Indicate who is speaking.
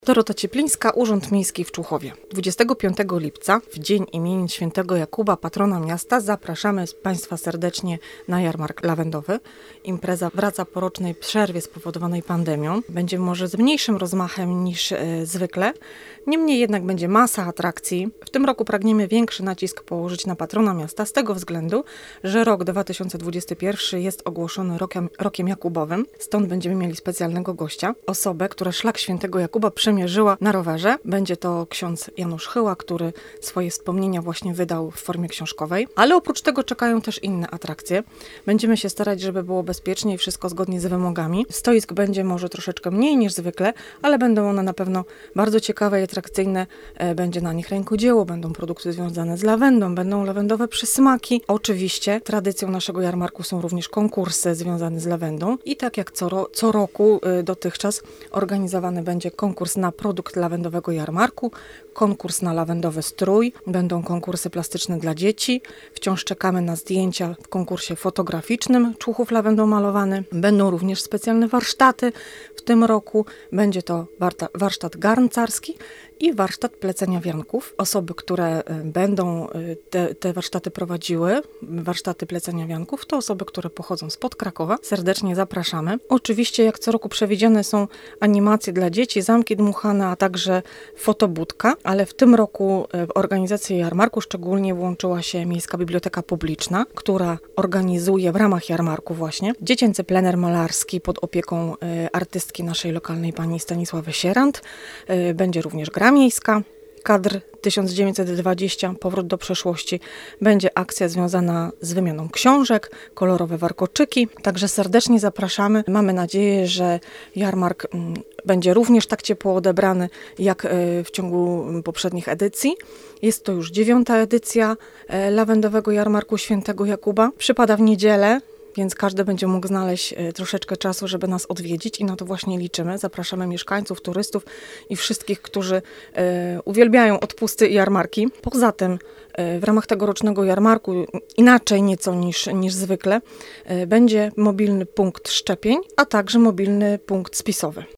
Speaker 1: Dorota Cieplińska, Urząd Miejski w Człuchowie. 25 lipca, w dzień imienin świętego Jakuba, patrona miasta, zapraszamy Państwa serdecznie na jarmark lawendowy. Impreza wraca po rocznej przerwie spowodowanej pandemią. Będzie może z mniejszym rozmachem niż zwykle, niemniej jednak będzie masa atrakcji. W tym roku pragniemy większy nacisk położyć na patrona miasta z tego względu, że rok 2021 jest ogłoszony rokiem Jakubowym. Stąd będziemy mieli specjalnego gościa, osobę, która szlak świętego Jakuba przemierzyła na rowerze. Będzie to ksiądz Janusz Chyła, który swoje wspomnienia właśnie wydał w formie książkowej. Ale oprócz tego czekają też inne atrakcje. Będziemy się starać, żeby było bezpiecznie i wszystko zgodnie z wymogami. Stoisk będzie może troszeczkę mniej niż zwykle, ale będą one na pewno bardzo ciekawe i atrakcyjne. Będzie na nich rękodzieło, będą produkty związane z lawendą, będą lawendowe przysmaki. Oczywiście tradycją naszego jarmarku są również konkursy związane z lawendą i tak jak co roku dotychczas organizowany będzie konkurs na produkt lawendowego jarmarku, konkurs na lawendowy strój, będą konkursy plastyczne dla dzieci. Wciąż czekamy na zdjęcia w konkursie fotograficznym Człuchów lawendą malowany. Będą również specjalne warsztaty. W tym roku będzie to warsztat garncarski i warsztat plecenia wianków. Osoby, które będą te warsztaty prowadziły, warsztaty plecenia wianków, to osoby, które pochodzą spod Krakowa. Serdecznie zapraszamy. Oczywiście jak co roku przewidziane są animacje dla dzieci, zamki dmuchane, a także fotobudka, ale w tym roku w organizację jarmarku szczególnie włączyła się Miejska Biblioteka Publiczna, która organizuje w ramach jarmarku właśnie dziecięcy plener malarski pod opieką artystki naszej lokalnej pani Stanisławy Sierant. Będzie również gra miejska, kadr 1920, powrót do przeszłości. Będzie akcja związana z wymianą książek, kolorowe warkoczyki. Także serdecznie zapraszamy. Mamy nadzieję, że jarmark będzie również tak ciepło odebrany jak w ciągu poprzednich edycji. Jest to już 9. edycja lawendowego jarmarku świętego Jakuba. Przypada w niedzielę, więc każdy będzie mógł znaleźć troszeczkę czasu, żeby nas odwiedzić i na to właśnie liczymy. Zapraszamy mieszkańców, turystów i wszystkich, którzy uwielbiają odpusty i jarmarki. Poza tym w ramach tegorocznego jarmarku, inaczej nieco niż zwykle, będzie mobilny punkt szczepień, a także mobilny punkt spisowy.